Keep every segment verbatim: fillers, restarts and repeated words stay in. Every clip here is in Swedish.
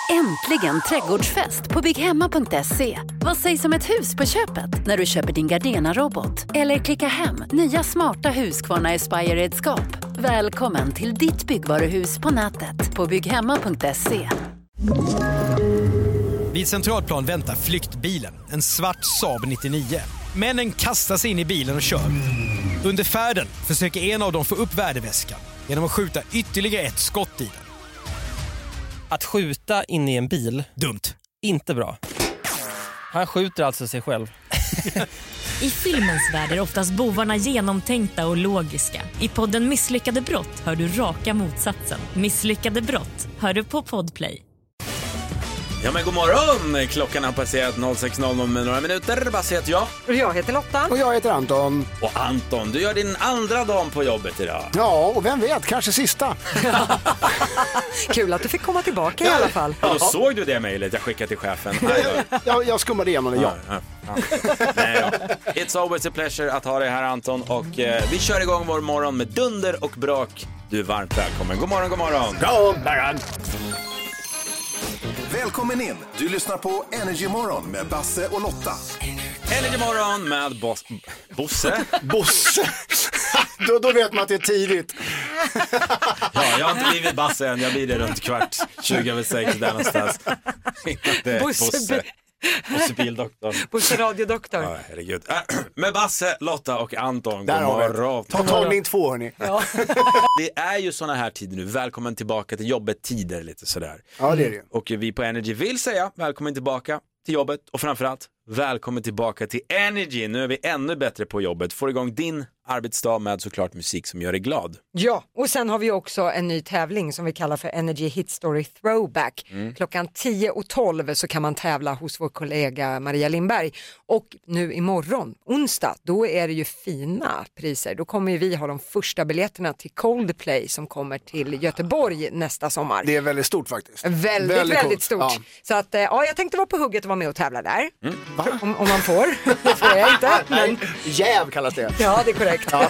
Äntligen trädgårdsfest på bygghemma punkt se. Vad sägs om ett hus på köpet när du köper din Gardena-robot? Eller klicka hem nya smarta Husqvarna Aspire-redskap. Välkommen till ditt byggvaruhus på nätet på bygghemma punkt se. Vid Centralplan väntar flyktbilen, en svart Saab nittionio. Männen kastar sig in i bilen och kör. Under färden försöker en av dem få upp värdeväskan genom att skjuta ytterligare ett skott i den. Att skjuta in i en bil, dumt. Inte bra. Han skjuter alltså sig själv. I filmens värld är oftast bovarna genomtänkta och logiska. I podden Misslyckade brott hör du raka motsatsen. Misslyckade brott hör du på Podplay. Ja men god morgon, klockan har passerat noll sex noll noll med några minuter. Basse heter jag. Och jag heter Lotta. Och jag heter Anton. Och Anton, du gör din andra dag på jobbet idag. Ja, och vem vet, kanske sista. Kul att du fick komma tillbaka i alla fall. Ja, då såg du det mejlet jag skickade till chefen. Ja, jag skummade igenom det, ja. ja, ja. Nej, ja. It's always a pleasure att ha dig här Anton. Och eh, vi kör igång vår morgon med dunder och brak. Du är varmt välkommen. God morgon, god morgon. God morgon. Välkommen in. Du lyssnar på Energy Morgon med Basse och Lotta. Energy Morgon med Boss... Bosse? Bosse. då, då vet man att det är tidigt. Ja, jag har inte blivit Basse än. Jag blir det runt kvart. tjugo över sex där någonstans. Det Bosse. Bosse. Bosse bildoktorn. Bosse radiodoktor. Ja, herregud. Äh, med Basse, Lotta och Anton. Där God har vi. morgon. Ta tagning två, hörni. Ja. Det är ju såna här tider nu. Välkommen tillbaka till jobbet tider lite sådär. Ja, det är det. Och vi på Energy vill säga välkommen tillbaka till jobbet. Och framförallt välkommen tillbaka till Energy. Nu är vi ännu bättre på jobbet. Får igång din arbetsdag med såklart musik som gör dig glad. Ja, och sen har vi också en ny tävling som vi kallar för Energy Hit Story Throwback. Mm. Klockan tio och tolv så kan man tävla hos vår kollega Maria Lindberg. Och nu imorgon, onsdag, då är det ju fina priser. Då kommer ju vi ha de första biljetterna till Coldplay som kommer till Göteborg nästa sommar. Det är väldigt stort faktiskt. Väldigt, väldigt, väldigt stort. Ja. Så att, ja, jag tänkte vara på hugget och vara med och tävla där. Mm. Om, om man får. Det får jag inte. Men... Jäv kallas det. Ja, det är korrekt. Ja.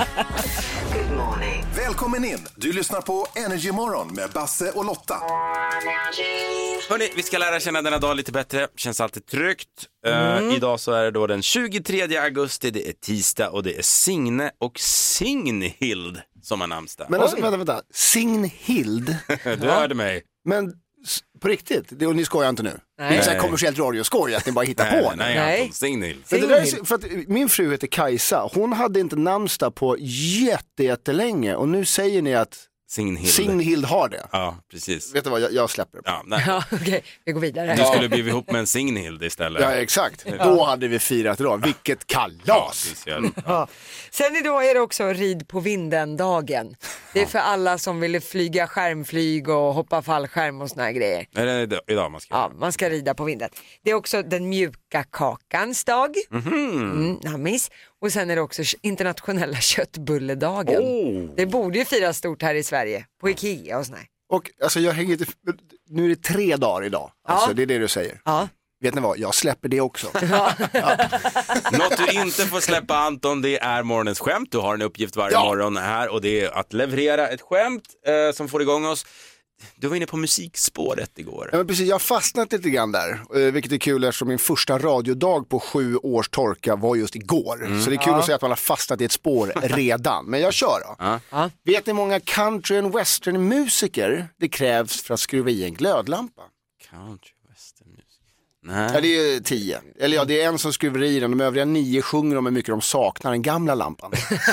Välkommen in. Du lyssnar på Energy Morgon med Basse och Lotta. Hörrni, vi ska lära känna denna dag lite bättre. Känns alltid tryggt. Mm. Uh, idag så är det då den tjugotredje augusti. Det är tisdag och det är Signe och Signhild som har namnsdag. Men alltså, vänta, vänta. Signhild? Du hörde mig. Men på riktigt, det, och ni skojar inte nu? Nej. Det är så här kommersiellt radioskoj att ni bara hittar nej, på. Nej, nej, Anton, Signhild. Det där är, för att min fru heter Kajsa. Hon hade inte namnsdag på jätte, jättelänge. Och nu säger ni att Signhild. Signhild har det. Ja, precis. Vet du vad, jag, jag släpper det. Ja, nej. Ja, okej, okay. Vi går vidare. Du skulle bli ihop med en Signhild istället. Ja, exakt. Ja. Då hade vi firat idag. Vilket kalas. Ja, ja. Sen idag är det också rid på vinden-dagen. Det är för alla som vill flyga skärmflyg och hoppa fallskärm och såna här grejer. Är det idag man ska? Ja, man ska rida på vinden. Det är också den mjuka kakans dag. Mm-hmm. Mm, nammis. Och sen är det också internationella köttbulledagen. Oh. Det borde ju firas stort här i Sverige. På Ikea och såna här. Och alltså jag hänger inte... Nu är det tre dagar idag. Alltså ja. Det är det du säger. Ja. Vet ni vad, jag släpper det också. Ja. Ja. Något du inte får släppa Anton, det är morgonens skämt. Du har en uppgift varje ja. morgon här och det är att leverera ett skämt eh, som får igång oss. Du var inne på musikspåret igår. Ja, men precis, jag har fastnat lite grann där, vilket är kul eftersom min första radiodag på sju års torka var just igår. Mm. Så det är kul ja. att säga att man har fastnat i ett spår redan. Men jag kör då. Ja. Ja. Vet ni många country and western musiker det krävs för att skruva i en glödlampa? Country western music. Nej. Ja, det är tio. Eller ja, det är en som skruvar i den. De övriga nio sjunger om hur mycket de saknar den gamla lampan.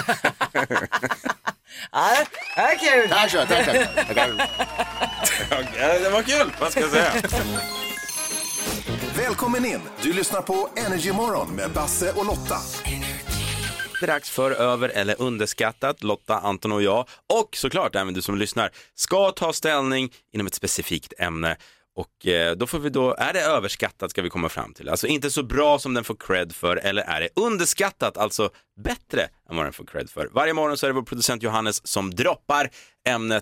Ja, det är kul. Tack så, tack så. Det var kul, vad ska jag säga? Välkommen in. Du lyssnar på Energy Morgon med Basse och Lotta. Det är dags för över- eller underskattat. Lotta, Anton och jag, och såklart även du som lyssnar, ska ta ställning inom ett specifikt ämne. Och eh, då får vi då, är det överskattat ska vi komma fram till. Alltså inte så bra som den får cred för, eller är det underskattat, alltså bättre än vad den får cred för. Varje morgon så är det vår producent Johannes som droppar ämnet.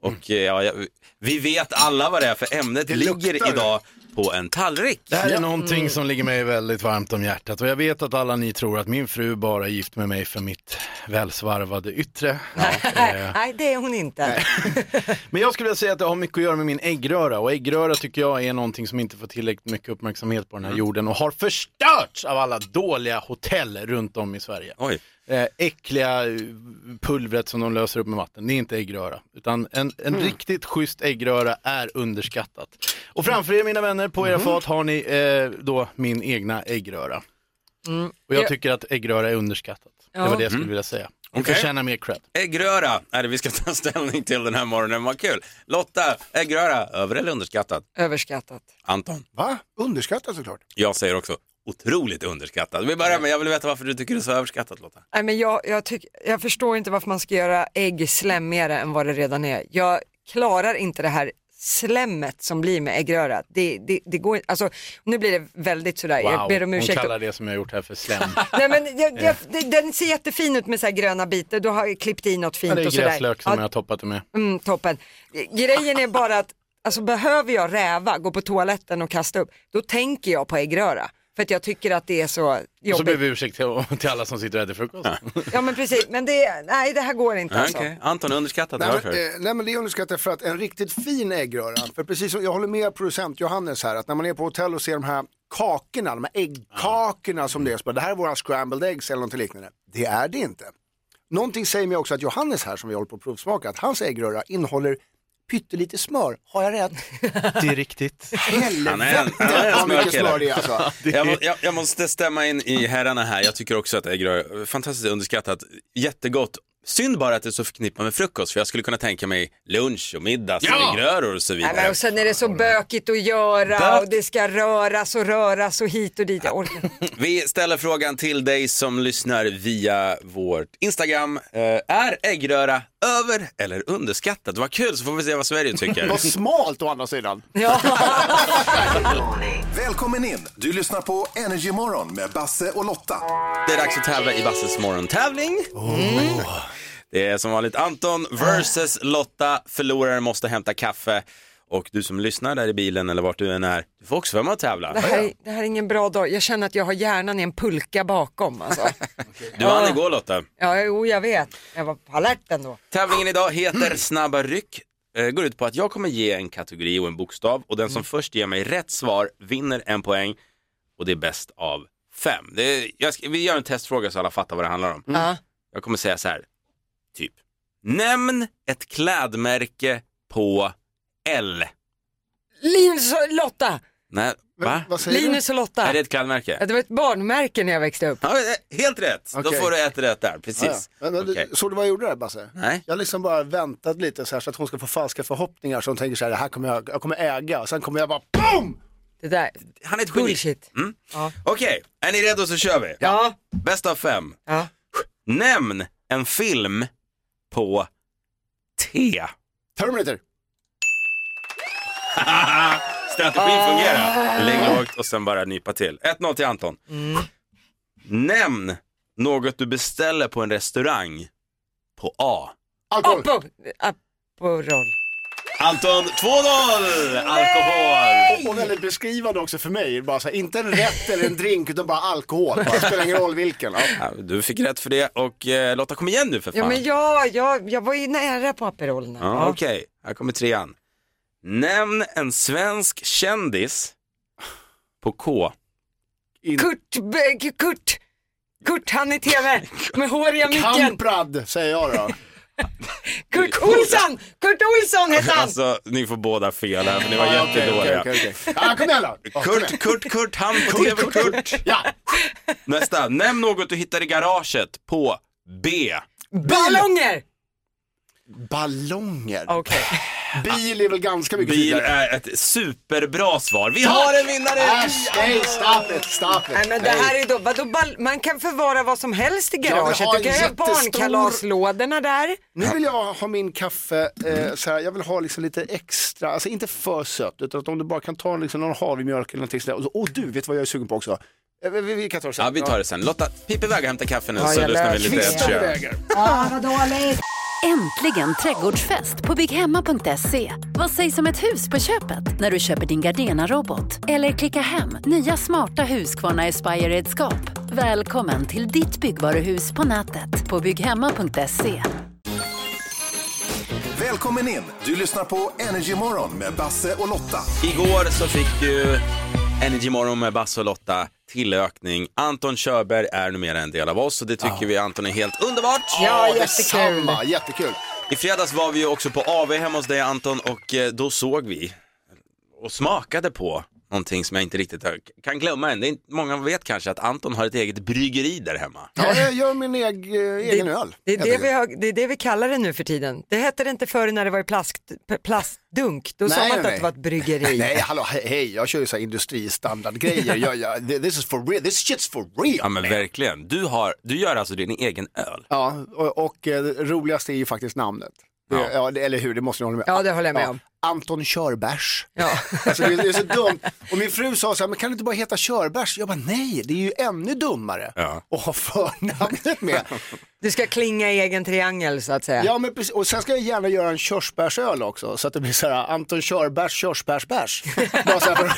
Och ja, vi vet alla vad det är för ämnet det ligger luktar. Idag på en tallrik. Det här är någonting mm. som ligger mig väldigt varmt om hjärtat. Och jag vet att alla ni tror att min fru bara är gift med mig för mitt välsvarvade yttre. Ja, eh. Nej, det är hon inte. Men jag skulle vilja säga att det har mycket att göra med min äggröra. Och äggröra tycker jag är någonting som inte får tillräckligt mycket uppmärksamhet på den här mm. jorden. Och har förstörts av alla dåliga hotell runt om i Sverige. Oj. Eh, äckliga pulvret som de löser upp med vatten. Det är inte äggröra. Utan en, en mm. riktigt schysst äggröra är underskattat. Och framför er mina vänner, på era mm. fat har ni eh, då min egna äggröra. Mm. Och jag tycker att äggröra är underskattat. Ja. Det var det jag skulle mm. vilja säga. Och okay. förtjänar mer cred. Äggröra är det vi ska ta ställning till den här morgonen. Vad kul. Lotta, äggröra, över eller underskattat? Överskattat. Anton? Va? Underskattat såklart. Jag säger också otroligt underskattat. Vi börjar med, jag vill veta varför du tycker det är så överskattat, Lotta. Nej, men jag, jag, tyck, jag förstår inte varför man ska göra ägg slemmigare än vad det redan är. Jag klarar inte det här slemmet som blir med äggröra. Det, det, det går inte, alltså nu blir det väldigt sådär, wow, jag ber om ursäkt. Hon kallar det som jag har gjort här för slem. Nej men jag, jag, det, den ser jättefin ut med så här gröna bitar, då har jag klippt i något fint och sådär. Det är gräslök som ja, jag har toppat det med. Mm, toppen. Grejen är bara att, alltså behöver jag räva, gå på toaletten och kasta upp, då tänker jag på äggröra. För att jag tycker att det är så jobbigt. Och så ber vi ursäkt till, till alla som sitter och äter frukost. Ja, ja men precis, men det, nej det här går inte. Alltså. Okay. Anton, underskattat nej, men, eh, nej men det är underskattat för att en riktigt fin äggröra, för precis som jag håller med producent Johannes här, att när man är på hotell och ser de här kakorna, de här äggkakorna ja. som det är så, det här är våra scrambled eggs eller något liknande. Det är det inte. Någonting säger mig också att Johannes här som vi håller på att provsmaka, att hans äggröra innehåller pyttelite smör. Har jag rätt? Det är riktigt. Helvete vad mycket smör det är alltså. jag, må, jag, jag måste stämma in i herrarna här. Jag tycker också att äggröra är fantastiskt underskattat. Jättegott. Synd bara att det är så förknippat med frukost. För jag skulle kunna tänka mig lunch och middag, ja! äggröror och så vidare. Nej, och sen är det så bökigt att göra. Bök. Och det ska röras och röras och hit och dit. Jag Vi ställer frågan till dig som lyssnar via vårt Instagram. Är äggröra över eller underskattat? Det var kul, så får vi se vad Sverige tycker. Vad smalt å andra sidan. Ja. Välkommen in. Du lyssnar på Energy Morgon med Basse och Lotta. Det är dags att tävla i Basses morgontävling. Mm. Det är som vanligt Anton versus Lotta. Förloraren måste hämta kaffe. Och du som lyssnar där i bilen eller vart du än är, du får också vara med och tävla. Det här, är, det här är ingen bra dag. Jag känner att jag har hjärnan i en pulka bakom. Alltså. Du vann igår, Lotta. Ja, jo, jag vet. Jag var på alerten då. Tävlingen idag heter Snabba ryck. Eh, går ut på att jag kommer ge en kategori och en bokstav. Och den som mm. först ger mig rätt svar vinner en poäng. Och det är bäst av fem. Det är, jag ska, vi gör en testfråga så alla fattar vad det handlar om. Mm. Jag kommer säga så här. Typ. Nämn ett klädmärke på L. Linus och Lotta. Nej, va? Vad säger Linus och Lotta. Är det ett klädmärke? Det var ett barnmärke när jag växte upp. Ja, helt rätt. Okay. Då får du ett rätt där, precis. Ja, ja. Men, okay. Såg du vad jag gjorde där, Basse? Nej. Jag liksom bara väntat lite så, här, så att hon ska få falska förhoppningar. Så hon tänker så här, det här kommer jag, jag kommer äga. Och sen kommer jag bara, BOOM! Det där, han är ett geni. Bullshit. Mm. Ja. Okej, okay. Är ni redo så kör vi? Ja. Bäst av fem. Ja. Nämn en film på T. Terminator. Strategin fungerar. Lägg lågt och sen bara nypa till. ett noll till Anton. Mm. Nämn något du beställer på en restaurang på A. Alkohol. Apo, Aperol. Anton, två noll! Alkohol. Och väldigt beskrivande också för mig. Bara så här, inte en rätt eller en drink utan bara alkohol. Bara spelar ingen roll vilken. Ja. Ja, du fick rätt för det. Och eh, Lotta, kom igen nu för fan. Ja, men ja, jag, jag var ju nära på Aperol. Ja, ja. Okej, okay. Här kommer trean. Nämn en svensk kändis på K. In... Kurt, B- Kurt, Kurt, han i tv med håriga micken. Kamprad, säger jag då. Kurt Olsson, Kurt Olsson heter han. Alltså, ni får båda fel här, för ni var ah, jättedåliga. Okay, okay, okay. Ah, kom igen då. Kurt, Kurt, Kurt, han på tv, Kurt. Ja. Nästa, nämn något du hittar i garaget på B. Ballonger. Ballonger? Okej. Okay. Bil är väl ganska mycket Bil vidare. är ett superbra svar. Vi har en vinnare! Äsch, nej, stop it, stop it. Nej, men det här är då, vadå, ball- man kan förvara vad som helst i garaget. Du kan ju ha barnkalaslådorna där. Nu vill jag ha min kaffe, eh, så här, jag vill ha liksom lite extra, alltså inte för sött, utan att om du bara kan ta liksom någon havремjölk eller någonting sådär. Och, och du, vet vad jag är sugen på också? Vi, vi kan ta det sen. Ja, vi tar det sen. Lotta, pip iväg och hämta kaffe nu, ja, så lyssnar vi lite. Ja, vad dåligt. Äntligen trädgårdsfest på bygghemma punkt se. Vad sägs om ett hus på köpet när du köper din Gardena-robot? Eller klicka hem nya smarta Husqvarna Aspire-redskap. Välkommen till ditt byggvaruhus på nätet på bygghemma punkt se. Välkommen in! Du lyssnar på Energy Morgon med Basse och Lotta. Igår så fick du Energy Morgon med Basse och Lotta tillökning. Anton Körberg är numera en del av oss och det tycker ja. vi Anton är helt underbart. Ja, jättekul. Jättekul. I fredags var vi ju också på A V hemma hos dig Anton och då såg vi och smakade på någonting som jag inte riktigt kan glömma än. Det är inte, många vet kanske att Anton har ett eget bryggeri där hemma. Ja, jag gör min eg, egen det, öl. Det är det, vi har, det är det vi kallar det nu för tiden. Det hette det inte förr när det var i plast, plastdunk. Då nej, sa man inte att det var ett bryggeri. Nej, hallå, hej, jag kör ju så här industristandardgrejer. jag, jag, this is for real, this shit's for real. Ja, men man. Verkligen. Du, har, du gör alltså din egen öl. Ja, och, och eh, det roligaste är ju faktiskt namnet. Det, ja. Ja, det, eller hur, det måste ni hålla med. Ja, det håller jag med ja. om. Anton Körbärs. Ja. Alltså, det, det är så dumt. Och min fru sa så här, men kan det inte bara heta Körbärs? Jag bara, nej, det är ju ännu dummare ja. att ha förnamnet med. Du ska klinga i egen triangel så att säga. Ja, men precis. Och sen ska jag gärna göra en körsbärsöl också. Så att det blir så här, Anton Körbärs, körsbärsbärs. Bara så här för...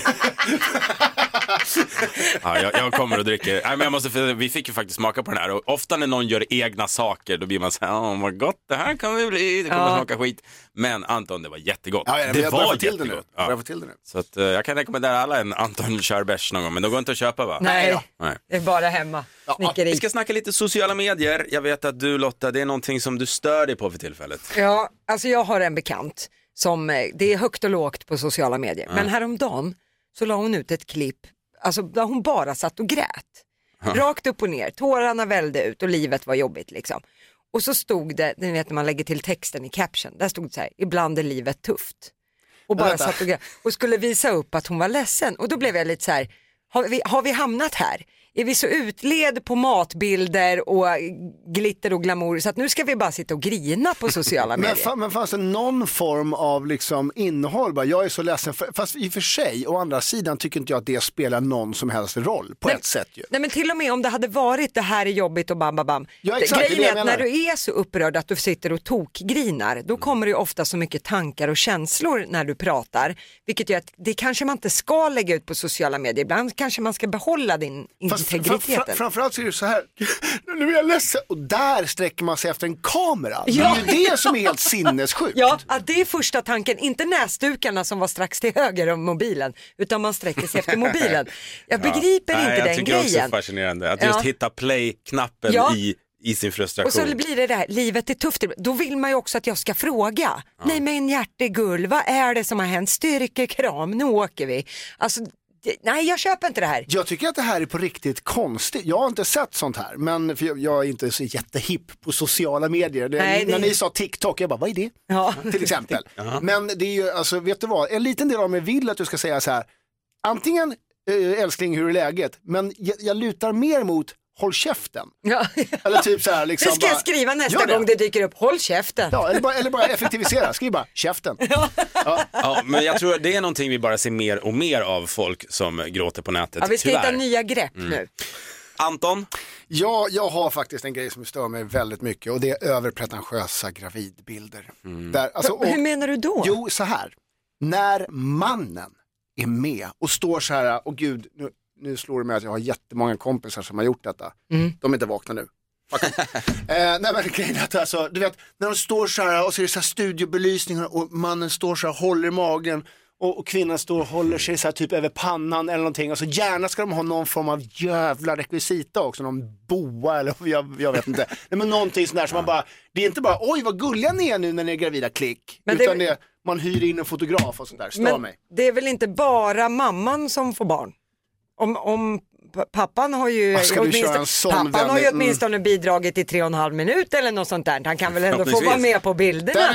ja, jag, jag kommer och dricker. Nej, men jag måste, för vi fick ju faktiskt smaka på den här. Och ofta när någon gör egna saker, då blir man så här, åh vad gott det här kan vi bli. Det kommer ja. smaka skit. Men Anton, det var jättegott. Ja, ja, det jag var till det ja. jag till det nu. Så att, uh, jag kan rekommendera alla en Anton Körbärs någon gång. Men det går inte att köpa va? Nej, ja. Nej. Det är bara hemma. Ja. Vi ska snacka lite sociala medier. Jag vet att du Lotta, det är någonting som du stör dig på för tillfället. Ja, alltså jag har en bekant som, det är högt och lågt på sociala medier. Ja. Men häromdagen så la hon ut ett klipp, alltså där hon bara satt och grät. Ja. Rakt upp och ner, tårarna vällde ut och livet var jobbigt liksom. Och så stod det, ni vet när man lägger till texten i caption, där stod det så här, ibland är livet tufft. Och bara satt och grät och skulle visa upp att hon var ledsen. Och då blev jag lite så här, har vi, har vi hamnat här? Är vi så utled på matbilder och glitter och glamour så att nu ska vi bara sitta och grina på sociala medier? Men, men fanns det någon form av liksom innehåll? Bara, jag är så ledsen, för, fast i och för sig, å andra sidan tycker inte jag att det spelar någon som helst roll på nej, ett sätt ju. Nej men till och med om det hade varit det här är jobbigt och bam bam bam. Ja, exakt, grejen är att när du är så upprörd att du sitter och tokgrinar, då kommer det ju ofta så mycket tankar och känslor när du pratar. Vilket gör att det kanske man inte ska lägga ut på sociala medier. Ibland kanske man ska behålla din fast, integriteten. Fram, framförallt så är det så här, nu är jag ledsen. Och där sträcker man sig efter en kamera. Ja. Det är ju det som är helt sinnessjukt. Ja, att det är första tanken. Inte näsdukarna som var strax till höger om mobilen, utan man sträcker sig efter mobilen. Jag begriper ja. inte Nej, jag den grejen. Jag tycker också fascinerande. Att just ja. hitta play-knappen ja. i i sin frustration. Och så blir det det här, livet är tufft. Då vill man ju också att jag ska fråga. Ja. Nej men hjärtegull, vad är det som har hänt? Styrkekram, nu åker vi. Alltså, det, nej jag köper inte det här. Jag tycker att det här är på riktigt konstigt. Jag har inte sett sånt här. Men för jag, jag är inte så jättehipp på sociala medier. Det, nej, det... När ni sa TikTok, jag bara, vad är det? Ja. Till exempel. Ja. Men det är ju, alltså vet du vad? En liten del av mig vill att du ska säga så här. Antingen, äh, älskling, hur är läget? Men jag, jag lutar mer mot håll käften. Ja. Eller typ så här liksom. Det ska jag skriva nästa gång det dyker upp. Håll käften. Ja, eller bara, eller bara effektivisera. Skriv bara käften. Ja. Ja. Ja, men jag tror det är någonting vi bara ser mer och mer av folk som gråter på nätet. Ja, vi ska tyvärr. hitta nya grepp mm. nu. Anton? Ja, jag har faktiskt en grej som stör mig väldigt mycket och det är överpretentiösa gravidbilder. Mm. Där, alltså, och, hur menar du då? Jo, så här. När mannen är med och står så här, och gud, nu Nu slår det mig att jag har jättemånga kompisar som har gjort detta. Mm. De är inte vakna nu. eh, nej men grejen är att alltså, du vet, när de står så här och så är det så här studiobelysningar och mannen står så här, håller i magen och, och kvinnan står och håller sig så här typ över pannan eller någonting. Och så gärna ska de ha någon form av jävla rekvisita också, någon boa eller jag, jag vet inte. Nej men någonting sånt där som man bara, det är inte bara oj vad gulliga ni är nu när ni är gravida, klick. Men utan det, det man hyr in en fotograf och sånt där, stör mig. Det är väl inte bara mamman som får barn? Om, om pappan har ju pappan har ju åtminstone mm. bidragit i tre och en halv minut eller något sånt där. Han kan väl ändå få vara med på bilderna.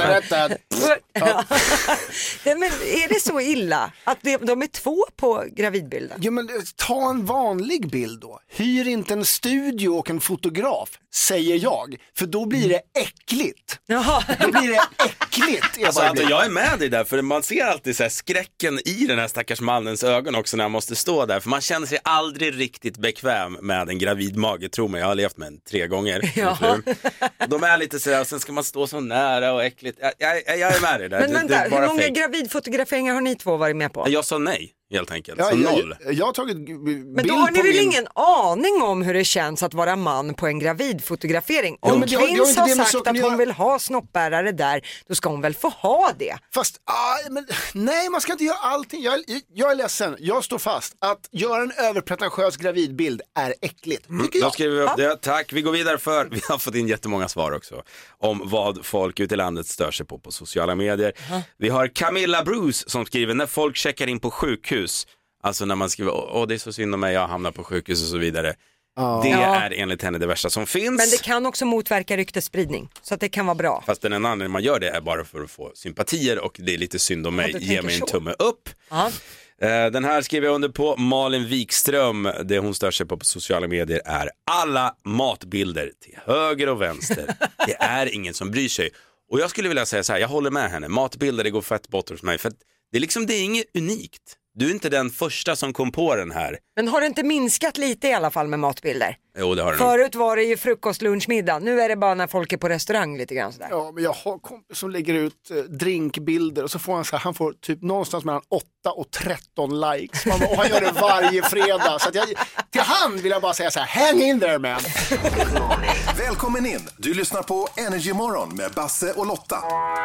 Ja. Men är det så illa att de, de är två på gravidbilden? Ja, men ta en vanlig bild då. Hyr inte en studio och en fotograf, säger jag. För då blir det äckligt. Jaha. Då blir det äckligt. Jag, alltså, alltså, jag är med dig där, för man ser alltid så här skräcken i den här stackars mannens ögon också när han måste stå där. För man känner sig aldrig aldrig riktigt bekväm med en gravid mage, tror mig. Jag har levt med en tre gånger. Ja. De är lite sådär, och sen ska man stå så nära och äckligt. Jag, jag, jag är med det där. Men det, vänta, det är bara hur många fake. gravidfotograferingar har ni två varit med på? Jag sa nej, helt enkelt. Ja, så jag, noll. jag, jag har tagit bild Men då har ni på väl min... ingen aning om hur det känns att vara man på en gravidfotografering? Om men det har- det har Prins inte har det med sagt saken att att hon göra. vill ha snoppbärare där, då ska hon väl få ha det? Fast, ah, men, nej man ska inte göra allting. Jag, jag är ledsen, jag står fast. Att göra en överpretentiös gravidbild är äckligt. Mm, då skriver vi upp det. Tack, vi går vidare för vi har fått in jättemånga svar också om vad folk ute i landet stör sig på på sociala medier. Uh-huh. Vi har Camilla Bruce som skriver när folk checkar in på sjukhus, alltså när man skriver åh det är så synd om mig, jag hamnar på sjukhus och så vidare. Uh. Det ja. är enligt henne det värsta som finns. Men det kan också motverka ryktesspridning, så att det kan vara bra. Fast den enda anledningen man gör det är bara för att få sympatier och det är lite synd om mig, ja, ge mig en så. tumme upp. Uh. Den här skriver jag under på. Malin Wikström, det hon stör sig på på sociala medier är alla matbilder till höger och vänster. Det är ingen som bryr sig. Och jag skulle vilja säga så här, jag håller med henne. Matbilder, det går fett bort hos mig. För det är liksom, det är inget unikt. Du är inte den första som kom på den här. Men har det inte minskat lite i alla fall med matbilder? Jo, det har det. Förut var det ju frukost, lunch, middag. Nu är det bara när folk är på restaurang lite grann sådär. Ja, men jag har kompis som lägger ut eh, drinkbilder och så får han så här, han får typ någonstans mellan åtta och tretton likes. Man, och han gör det varje fredag. Så att jag, till hand vill jag bara säga så här, hang in there man. Välkommen in. Du lyssnar på Energy Morgon med Basse och Lotta.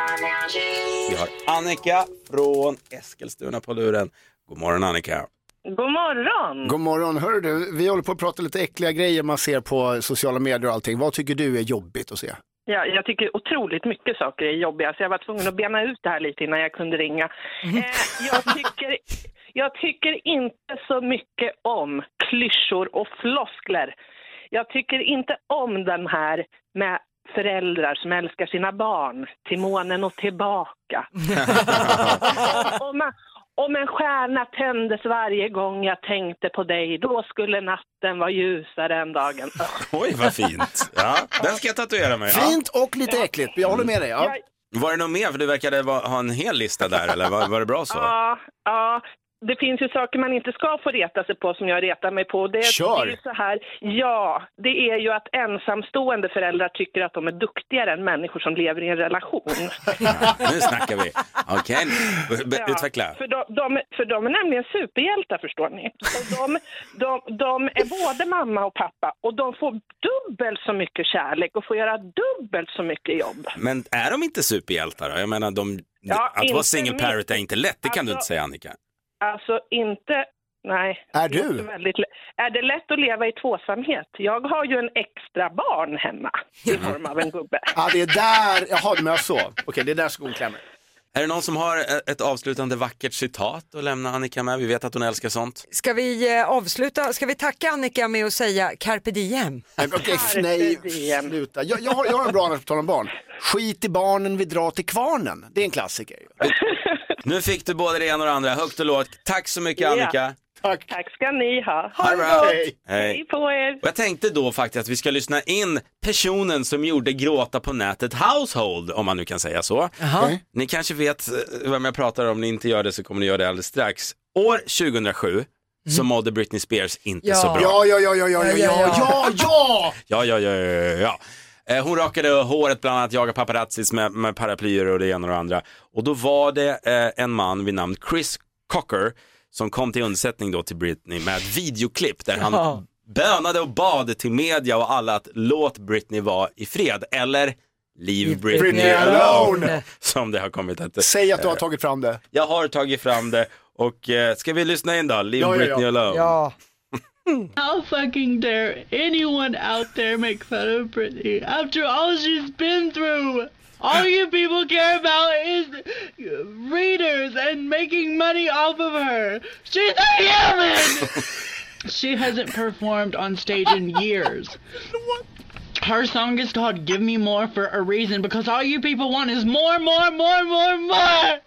Vi har Annika från Eskilstuna på luren. God morgon Annika. God morgon. God morgon, hör du, vi håller på att prata lite äckliga grejer man ser på sociala medier och allting. Vad tycker du är jobbigt att se? Ja, jag tycker otroligt mycket saker är jobbiga, så jag var tvungen att bena ut det här lite innan jag kunde ringa. Mm. Eh, jag, tycker, jag tycker inte så mycket om klyschor och floskler. Jag tycker inte om den här med föräldrar som älskar sina barn till månen och tillbaka. och, man, om en stjärna tändes varje gång jag tänkte på dig, då skulle natten vara ljusare än dagen. Oj, vad fint. Ja, den ska jag tatuera mig. Fint och lite äckligt, jag håller med dig. Ja. Var det något mer? För du verkade ha en hel lista där, eller var, var det bra så? Ja, ja. Det finns ju saker man inte ska få reta sig på som jag retar mig på. Det, Kör. det är så här, ja, det är ju att ensamstående föräldrar tycker att de är duktigare än människor som lever i en relation. Ja, nu snackar vi. Okej, okay. Ja, utveckla. för, de, de, för de är nämligen superhjältar, förstår ni. Och de, de, de är både mamma och pappa och de får dubbelt så mycket kärlek och får göra dubbelt så mycket jobb. Men är de inte superhjältar då? Jag menar, de, Ja, att vara single parent är inte lätt, det kan alltså, du inte säga Annika. Alltså inte, nej. Är du? Det är, väldigt, är det lätt att leva i tvåsamhet? Jag har ju en extra barn hemma i form av en gubbe. Ja, det är där, jaha, men jag så. Okej, det är där skon klämmer. Är det någon som har ett avslutande vackert citat att lämna Annika med? Vi vet att hon älskar sånt. Ska vi eh, avsluta, ska vi tacka Annika med att säga carpe diem? Okej, okay, nej, sluta. Jag, jag, har, jag har en bra annars på tal om barn. Skit i barnen, vi drar till kvarnen. Det är en klassiker. Nu fick du både det ena och det andra, högt och lågt. Tack så mycket Annika. Ja. Tack. Tack ska ni ha. Ha det bra. Hej. Hej. Hej på er. Och jag tänkte då faktiskt att vi ska lyssna in personen som gjorde gråta på nätet Household, om man nu kan säga så. Jaha. Ni kanske vet vem jag pratar om, om ni inte gör det så kommer ni göra det alldeles strax. År tjugohundrasju mm. så mådde Britney Spears inte Ja. så bra. Ja, ja, ja, ja, ja, ja, ja, ja, ja. Ja, ja, ja, ja, ja. Eh, Hon rakade håret bland annat, jagade paparazzis med, med paraplyer och det ena och det andra. Och då var det eh, en man vid namn Chris Cocker som kom till undsättning då till Britney med ett videoklipp där han Ja. bönade och bad till media och alla att låt Britney vara i fred. Eller Leave Britney, Britney alone. alone. Som det har kommit att... Säg att du har tagit fram det. Jag har tagit fram det. Och eh, ska vi lyssna in då? Leave Ja, ja, ja. Britney alone. Ja. How fucking dare anyone out there make fun of Britney after all she's been through? All you people care about is readers and making money off of her. She's a human! She hasn't performed on stage in years. Her song is called Give Me More for a reason, because all you people want is more, more, more, more, more!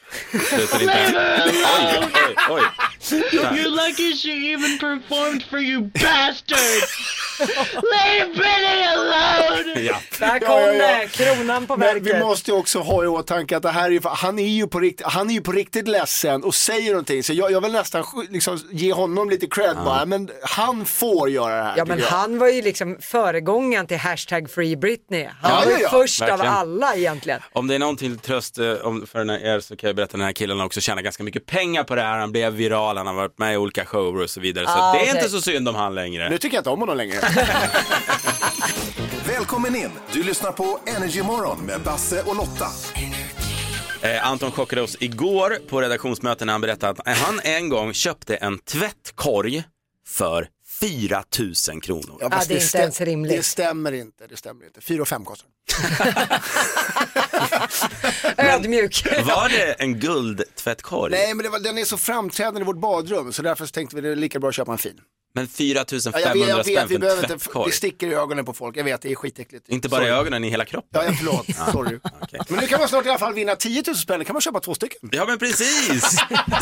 Leave her alone! Oj, oj, oj. You're lucky she even performed for you bastards! Leave Brittany alone! Ja. Där kom Ja, ja, ja. det, kronan på Men verket. vi måste ju också ha i åtanke att det här är ju, han är ju på riktigt, han är ju på riktigt ledsen och säger någonting. Så jag, jag vill nästan liksom ge honom lite cred ja. bara, men han får göra det här. Ja, men jag. han var ju liksom föregångaren till hashtag Free Britney. Han Ja, var ju ja, ja. först Verkligen. av alla egentligen. Om det är någonting till tröst eh, om, för den här er så kan jag berätta att den här killen också tjänar ganska mycket pengar på det här. Han blev viral, han har varit med i olika shower och så vidare. Så Ah, det är okay. inte så synd om han längre. Nu tycker jag inte om honom längre. Välkommen in. Du lyssnar på Energy Morgon med Basse och Lotta. Eh, Anton chockade oss igår på redaktionsmöten när han berättade att han en gång köpte en tvättkorg för fyra tusen kronor. Ja, det är inte ens rimligt. Det stämmer inte, det stämmer inte. Fyra och fem kostar. Ödmjuk. Var det en guldtvättkorg? Nej, men det var, den är så framträdande i vårt badrum, så därför tänkte vi det är lika bra att köpa en fin. Men fyra tusen Ja, jag femhundra vet, jag spänn vet, vi för behöver en inte, tvättkorg. det sticker i ögonen på folk, jag vet, det är skitäckligt. Inte bara Sorry. i ögonen, i hela kroppen. Ja, jag förlåt, sorry. Okay. Men nu kan man snart i alla fall vinna tio tusen spänn, kan man köpa två stycken. Ja, men precis.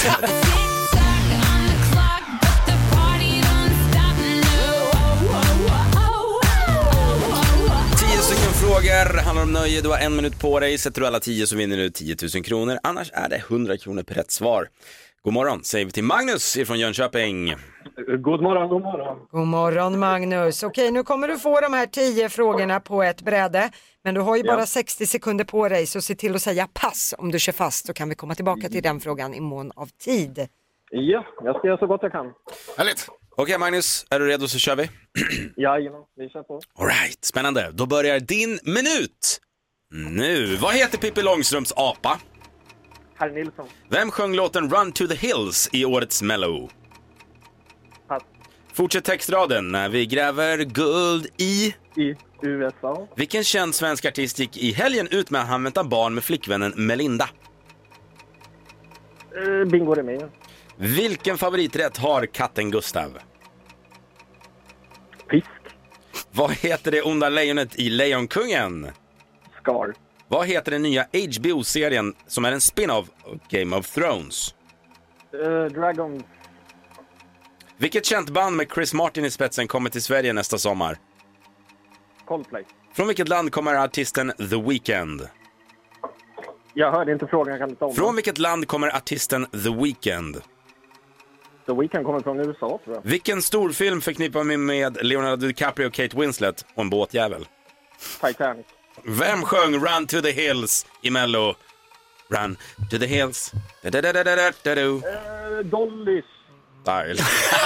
Tio stycken frågor, handlar om nöje, du har en minut på dig. Sätter du alla tio så vinner du tio tusen kronor. Annars är det hundra kronor per rätt svar. God morgon, säger vi till Magnus från Jönköping. God morgon, god morgon. God morgon Magnus. Okej, nu kommer du få de här tio frågorna på ett bräde. Men du har ju Ja. bara sextio sekunder på dig, så se till att säga pass om du kör fast, så kan vi komma tillbaka till den frågan i mån av tid. Ja, jag ska göra så gott jag kan. Härligt. Okej Magnus, är du redo så kör vi. Jajamän, vi kör på. All right, spännande. Då börjar din minut. Nu, vad heter Pippi Långstrumps apa? Herr Nilsson. Vem sjöng låten Run to the Hills i årets Mello? Pass. Fortsätt textraden. När vi gräver guld i... I U S A. Vilken känd svensk artist gick i helgen ut med att han väntar barn med flickvännen Melinda? Uh, bingo är med. Vilken favoriträtt har katten Gustav? Fisk. Vad heter det onda lejonet i Lejonkungen? Scar. Vad heter den nya H B O-serien som är en spin-off av Game of Thrones? Uh, Dragon. Vilket känt band med Chris Martin i spetsen kommer till Sverige nästa sommar? Coldplay. Från vilket land kommer artisten The Weeknd? Jag hörde inte frågan, jag kan inte om. Från vilket land kommer artisten The Weeknd? The Weeknd kommer från U S A, tror jag. Vilken storfilm förknippar vi med Leonardo DiCaprio och Kate Winslet och en båtjävel? Titanic. Vem sjöng Run to the Hills i Mello? Run to the Hills. Da-da-da-da-da-da-do. Uh, Dollys. Style.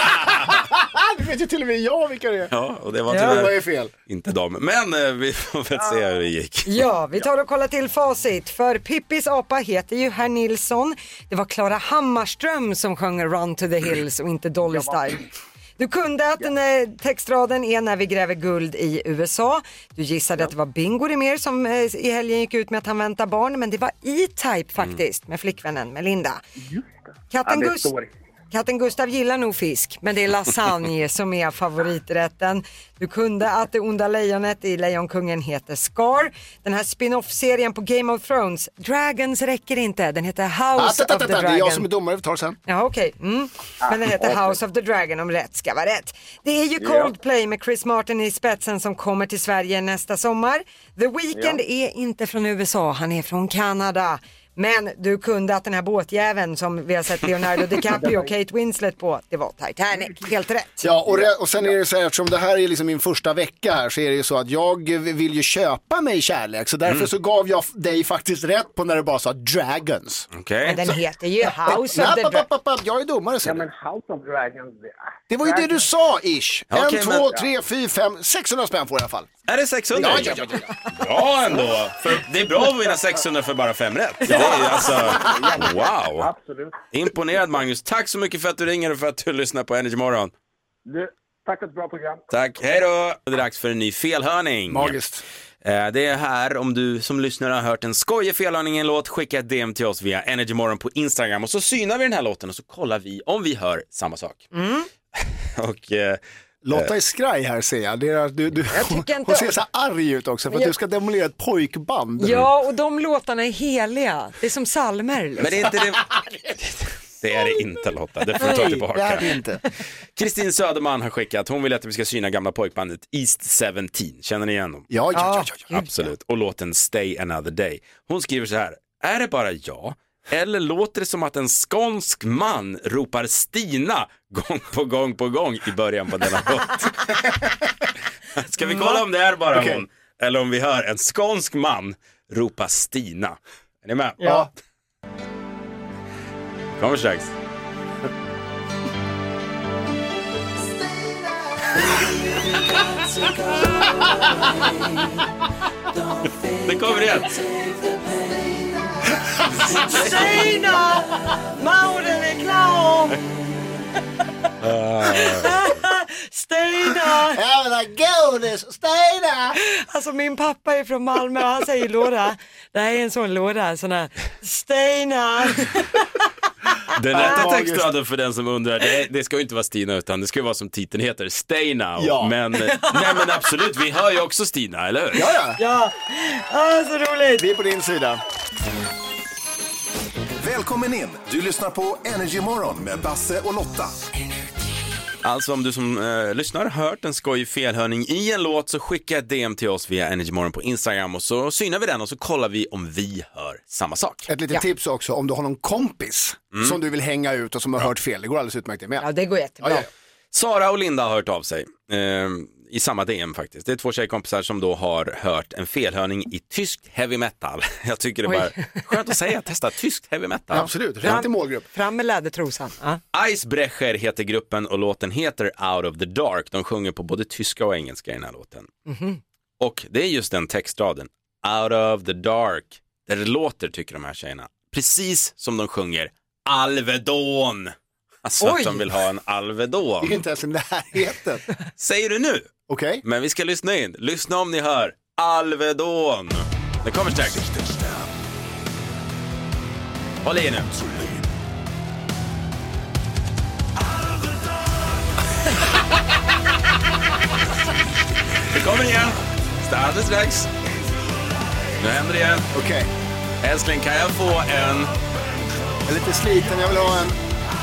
Det vet ju till och med jag vilka det är. Ja, och det var Ja. tyvärr Det var ju fel. inte dem. Men eh, vi får väl se hur det gick. Ja, vi tar och kollar till facit. För Pippis apa heter ju Herr Nilsson. Det var Klara Hammarström som sjöng Run to the Hills och inte Dolly Style. Du kunde att den här textraden är när vi gräver guld i U S A. Du gissade att det var Bingo Rimér som eh, i helgen gick ut med att han väntar barn. Men det var E-Type faktiskt med flickvännen Melinda. Katten, Ja, det Gust- står. Katten Gustav gillar nog fisk, men det är lasagne som är favoriträtten. Du kunde att det onda lejonet i Lejonkungen heter Scar. Den här spin-off-serien på Game of Thrones, Dragons räcker inte, den heter House Ah, of the ta, ta, ta, Dragon. det är jag som är domare, vi tar det sen. Ja, okej. Mm. Men den heter House of the Dragon, om rätt ska vara rätt. Det är ju Coldplay med Chris Martin i spetsen som kommer till Sverige nästa sommar. The Weeknd är inte från U S A, han är från Kanada. Men du kunde att den här båtjäveln som vi har sett Leonardo DiCaprio och Kate Winslet på, det var Titanic. Helt rätt. Ja, och, re- och sen är det så här, eftersom det här är liksom min första vecka här, så är det ju så att jag vill ju köpa mig kärlek, så därför Mm. så gav jag dig faktiskt rätt på när du bara sa Dragons. Okej. Men den heter ju House of Nej, the papp, Dragon. papp, papp, jag är domare Ja, sen. men House of Dragons. Det var ju det du sa, ish. En, Okej, två, men- tre, fyra, fem, sexhundra spänn får jag i alla fall. Är det sexhundra? Ja, ja, ja, ja. Bra ändå. För det är bra att vinna sexhundra för bara fem rätt. Det är ju alltså, wow. Absolut. Imponerad Magnus. Tack så mycket för att du ringer och för att du lyssnar på Energy Morgon. Du, tack för ett bra program. Tack, hej då. Det är dags för en ny felhörning. Magiskt. Eh, Det är här, om du som lyssnare har hört en skojig felhörning i en låt, skicka ett D M till oss via Energy Morgon på Instagram och så synar vi den här låten och så kollar vi om vi hör samma sak. Och eh, Lotta är skraj här, ser jag. Det är, du, du, hon, tycker inte hon ser om- så arg ut också för att Jag- du ska demolera ett pojkband. Ja, och de låtarna är heliga. Det är som salmer. Liksom. men det är inte det, Det är det inte, Lotta. Det får du ta Nej, tillbaka. det är det inte. Kristin Söderman har skickat, hon vill att vi ska syna gamla pojkbandet East sjutton. Känner ni igen dem? Ja, ja, ja, ja. Absolut. Och låten Stay Another Day. Hon skriver så här: är det bara jag? Eller låter det som att en skånsk man ropar Stina gång på gång på gång i början på denna låt? Ska vi kolla om det är bara okay. hon? Eller om vi hör en skånsk man ropa Stina. Är ni med? Ja. Kommer strax. Det kommer igen. Stina! Mauden är klar! Stina! Jag vill ha godis, Stina! Alltså min pappa är från Malmö och han säger låda. Det här är en sån låda, sån här Stina! Den rätta textraden för den som undrar, det, det ska ju inte vara Stina utan det ska ju vara som titeln heter, Stay Now. Ja. Men, nej men absolut, vi hör ju också Stina, eller hur? Ja, ja. Ja, ah, så roligt. Vi är på din sida. Välkommen in! Du lyssnar på Energy Morgon med Basse och Lotta. Alltså om du som eh, lyssnar hört en skoj felhörning i en låt, så skicka ett D M till oss via Energy Morgon på Instagram och så synar vi den och så kollar vi om vi hör samma sak. Ett litet Ja. tips också, om du har någon kompis Mm. som du vill hänga ut och som har hört fel. Det går alldeles utmärkt det med. Ja, det går jättebra. Ja, ja. Sara och Linda har hört av sig eh, i samma D M faktiskt. Det är två tjejkompisar som då har hört en felhörning i tysk heavy metal. Jag tycker det är bara skönt att säga, testa tysk heavy metal. Ja, absolut, rätt i målgrupp. Fram med lädertrosan. Ja. Icebrecher heter gruppen och låten heter Out of the Dark. De sjunger på både tyska och engelska i den här låten. Mm-hmm. Och det är just den textraden, Out of the Dark, där det låter, tycker de här tjejerna, precis som de sjunger Alvedon. Alltså Oj. att de vill ha en Alvedon. Det är inte ens i närheten. Säger du nu? Okej. Okay. Men vi ska lyssna in. Lyssna om ni hör Alvedon. Det kommer strax. Håll i nu. Det kommer igen. Starta strax. Nu händer det igen. Okej. Okay. Älskling, kan jag få en... Jag är lite sliten, jag vill ha en...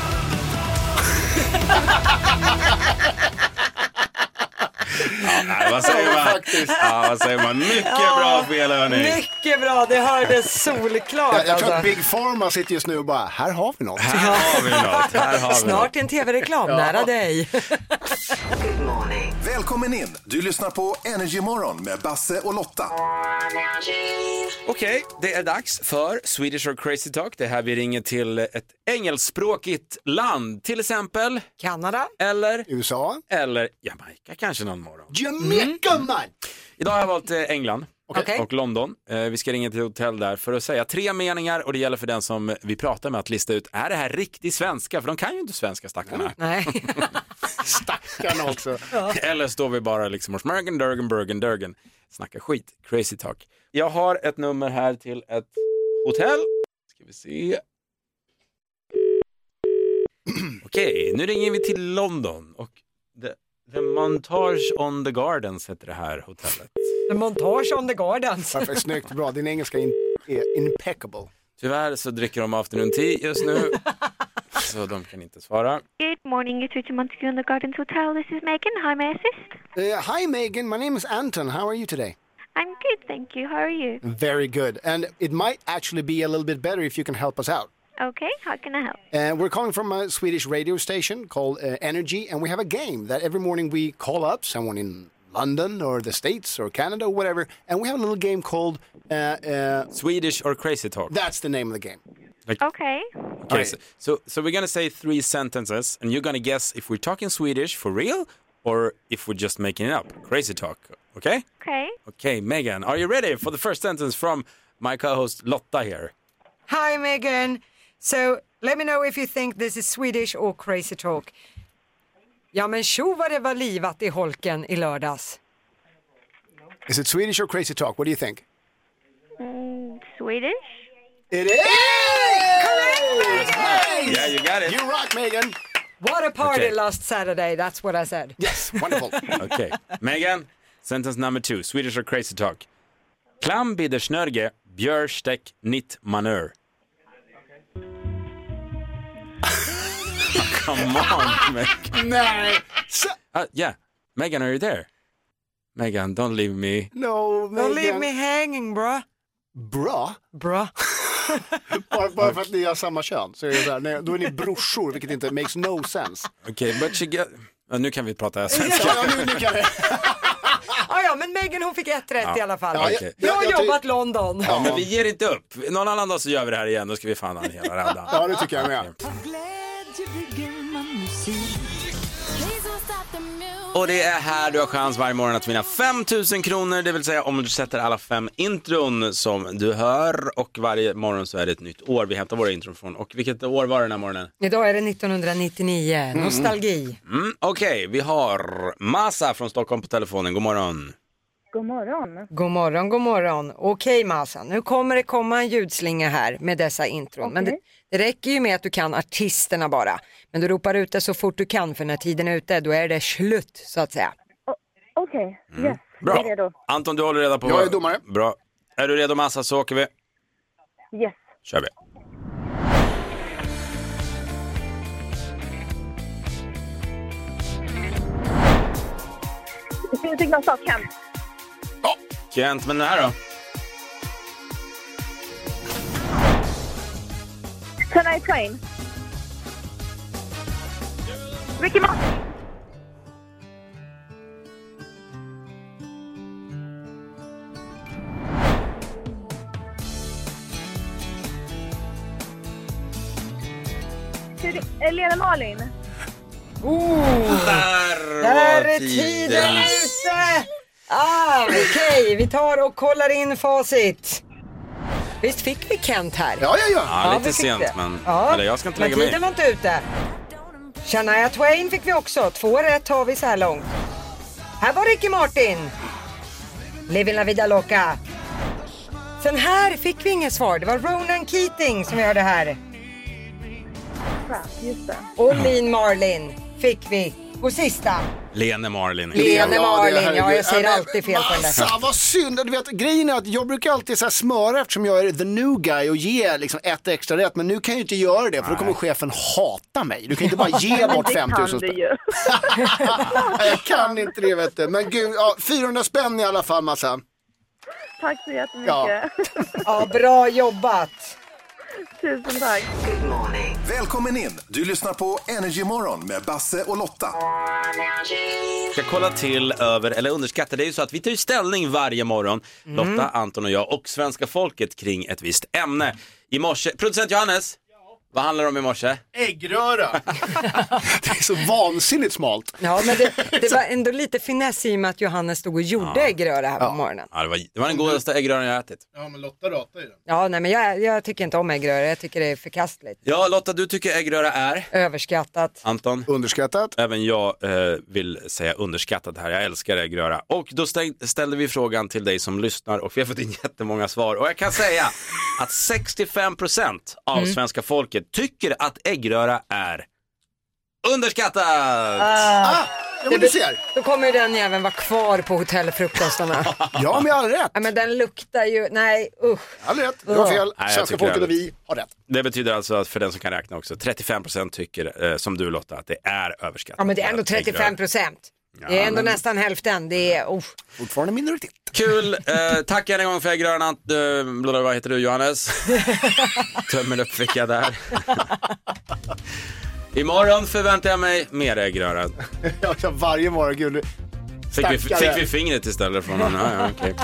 Ja, nej, vad säger man? Ja, vad säger man? Mycket ja, bra felhörning. Mycket bra, det hördes solklart. Jag, jag tror alltså. att Big Pharma sitter just nu och bara, här har vi något. Här har vi något. Här har vi Snart något. en tv-reklam ja. nära dig. Välkommen in! Du lyssnar på Energy Morgon med Basse och Lotta. Okej, okay, det är dags för Swedish or Crazy Talk. Det är här vi ringer till ett engelskspråkigt land. Till exempel Kanada. Eller U S A. Eller Jamaica kanske någon morgon. Jamaica, mm. man! Idag har jag valt England okay. och London. Vi ska ringa till ett hotell där för att säga tre meningar. Och det gäller för den som vi pratar med att lista ut, är det här riktig svenska? För de kan ju inte svenska, stackarna. Nej. Stackarna också. Ja. Eller står vi bara liksom hos Mergen, Durgen, Bergen, Durgen. Snacka skit, crazy talk. Jag har ett nummer här till ett hotell. Ska vi se. Okej, nu ringer vi till London. Och the, the Montage on the Gardens heter det här hotellet. The Montage on the Gardens. Perfekt, snyggt, bra. Din engelska är, in, är impeccable. Tyvärr så dricker de afternoon tea just nu. Så de kan inte svara. Good morning, it's Richard Montague on the Gardens Hotel. This is Megan. How may I assist? Uh, hi Megan, my name is Anton. How are you today? I'm good, thank you. How are you? Very good. And it might actually be a little bit better if you can help us out. Okay, how can I help? Uh, we're calling from a Swedish radio station called uh, Energy, and we have a game that every morning we call up someone in London or the States or Canada or whatever, and we have a little game called... Uh, uh, Swedish or Crazy Talk. That's the name of the game. Like, okay. Okay, right. so, so so we're going to say three sentences, and you're going to guess if we're talking Swedish for real or if we're just making it up. Crazy talk, okay? Okay. Okay, Megan, are you ready for the first sentence from my co-host Lotta here? Hi Megan. So, let me know if you think this is Swedish or crazy talk. Ja men tjo vad det var livat i holken i lördags. Is it Swedish or crazy talk? What do you think? Mm, Swedish? It is! Correct! Nice! Yeah, you got it. You rock, Megan. What a party Okay. last Saturday, that's what I said. Yes, wonderful. Okay, Megan, sentence number two, Swedish or crazy talk. Klam bidersnörge, björstek nitt manör. Come on, Meg. Nej. Uh, yeah, Megan, are you there? Megan, don't leave me. No, Megan. Don't leave me hanging, bra. Bra? Bra. bara, bara för att ni har samma kön så är det så här, nej, då är ni brorsor, vilket inte makes no sense. Okej, okay, but she get... ja, nu kan vi prata svenska. Ja, nu, nu kan vi. Ja, ja, men Megan hon fick ett rätt ja. i alla fall. Ja, okay. Jag har jag, jag jobbat London. Ja, men vi ger inte upp. Någon annan dag så gör vi det här igen, då ska vi fan ha en hela rända. Ja, det tycker jag med. Och det är här du har chans varje morgon att vinna fem tusen kronor, det vill säga om du sätter alla fem intron som du hör. Och varje morgon så är det ett nytt år vi hämtar våra intron från. Och vilket år var det den här morgonen? Idag är det nittonhundranittionio, mm. nostalgi. Mm, Okej, okay. Vi har Masa från Stockholm på telefonen, god morgon. God morgon. God morgon, god morgon. Okej okay, Masa, nu kommer det komma en ljudslinga här med dessa intron. Okay. Men det, det räcker ju med att du kan artisterna bara. Men du ropar ut det så fort du kan, för när tiden är ute då är det slut så att säga. Okej, okay. mm. yes. Bra. Jag är redo. Anton, du håller reda på... Jag är domare. Bra. Är du redo Masa så åker vi. Yes. Kör vi. Det finns inga sak, Kent. Ja, Kent, men det här då? Shania Twain. Ricky Martin. Lena Malin. Oh, där, där är tiden ute. Ah, okej, okay. Vi tar och kollar in facit. Visst fick vi Kent här? Ja, ja, ja. Ja, ja lite sent, det. men ja. Eller jag ska inte men lägga mig. Men tiden var inte ute. Shania Twain fick vi också. Två rätt har vi så här långt. Här var Ricky Martin. Living la vida loca. Sen här fick vi inget svar. Det var Ronan Keating som vi hörde här. Just det. Och Mean Marlin fick vi. Och sista. Lene Marlin. Lene Marlin, ja, ja jag säger alltid fel på den där. Massa, vad synd. Du vet, grejen är att jag brukar alltid så här smöra eftersom jag är the new guy och ge liksom ett extra rätt. Men nu kan jag ju inte göra det för då kommer chefen hata mig. Du kan inte bara ge bort fem tusen spänn. Jag kan inte det, vet du. Men gud, ja, fyrahundra spänn i alla fall, Massa. Tack så jättemycket. Ja, ja bra jobbat. Tusen tack. Välkommen in. Du lyssnar på Energy Morgon med Basse och Lotta. Jag ska kolla till över eller underskatta. Det är ju så att vi tar ju ställning varje morgon. Mm. Lotta, Anton och jag och svenska folket kring ett visst ämne. I morse, producent Johannes. Vad handlar det om i morse? Äggröra. Det är så vansinnigt smalt. Ja, men det, det var ändå lite finess i och med att Johannes stod och gjorde ja. äggröra här på ja. morgonen. Ja, det var, det var den godaste äggröran jag ätit. Ja, men Lotta ratar ju den. Ja, nej, men jag, jag tycker inte om äggröra. Jag tycker det är förkastligt. Ja, Lotta, du tycker äggröra är? Överskattat. Anton? Underskattat. Även jag eh, vill säga underskattat här. Jag älskar äggröra. Och då stäng, ställde vi frågan till dig som lyssnar och vi har fått in jättemånga svar. Och jag kan säga att sextiofem procent av mm. svenska folket tycker att äggröra är underskattat. Ah, ah, ja, men du ser. Då kommer ju den jäveln vara kvar på hotellfrukostarna. Ja, men jag har rätt. Ja, men den luktar ju, nej usch. Jag har rätt, jag har fel. Nej, svenska folket och vi har rätt. Det betyder alltså att för den som kan räkna också, trettiofem procent tycker eh, som du Lotta att det är överskattat. Ja, men det är ändå trettiofem procent. Ja, det är ändå men... nästan hälften. Det är oh. fortfarande minoritet. Kul, eh, tack en gång för äggröran. Eh, vad heter du, Johannes? Tömmer upp ficka där. Imorgon förväntar jag mig mer äggröra. Ja, varje morgon, gud. Fick vi, fick vi fingret istället från honom? Ja, ja, okay.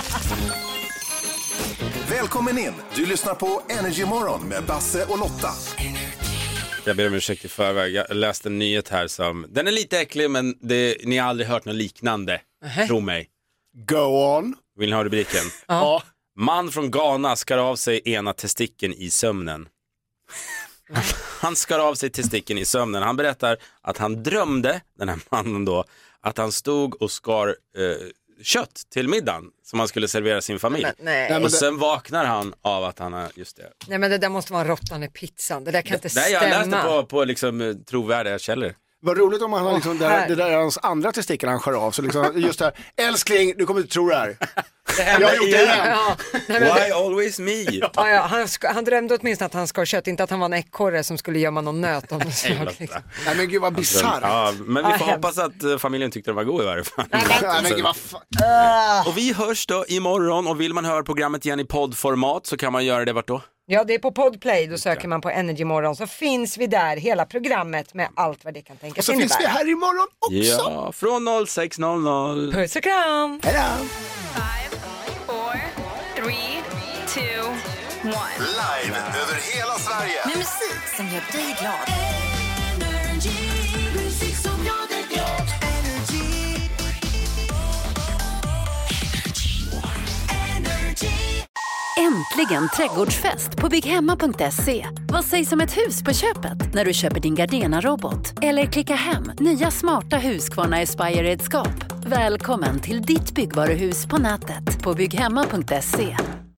Välkommen in. Du lyssnar på Energy Morgon med Basse och Lotta. Jag ber om ursäkt i förväg. Jag läste en nyhet här som... Den är lite äcklig, men det, ni har aldrig hört något liknande. Uh-huh. Tro mig. Go on. Vill ni ha rubriken? Ja. Man från Ghana skar av sig ena testikeln i sömnen. Han skar av sig testikeln i sömnen. Han berättar att han drömde, den här mannen då, att han stod och skar eh, kött till middagen som han skulle servera sin familj. Nej, nej. Och sen vaknar han av att han har, just det. Nej, men det där måste vara råttan i pizzan. Det där kan inte nej, stämma. Jag läste på, på liksom trovärdiga källor. Vad roligt om han har liksom, oh, det, där, det där är hans andra testikel han skär av. Så liksom, just det här, älskling, du kommer inte tro det här. Jag har gjort det igen. Ja. Nej, men Why det- always me? Ja, ja, han, ska, han drömde åtminstone att han ska ha kött, inte att han var en ekorre som skulle gömma någon nöt om något slag. Liksom. Nej men gud vad bisarrt. Ja, men vi Ja, får hemskt. hoppas att eh, familjen tyckte det var god i varje fall. Nej men gud vad fan. Ah. Och vi hörs då imorgon, och vill man höra programmet igen i poddformat så kan man göra det vart då? Ja, det är på Podplay, då söker man på Energy Morgon så finns vi där, hela programmet med allt vad det kan tänkas Och så innebära. finns vi här imorgon också. Ja, från noll sex noll noll. Puss och kram! Hej då. Four, three, two, one. Live över hela Sverige. Med musik som gör dig glad. Äntligen trädgårdsfest på bygghemma punkt se. Vad sägs om ett hus på köpet när du köper din Gardena-robot? Eller klicka hem nya smarta Husqvarna Aspire-redskap. Välkommen till ditt byggvaruhus på nätet på bygghemma punkt se.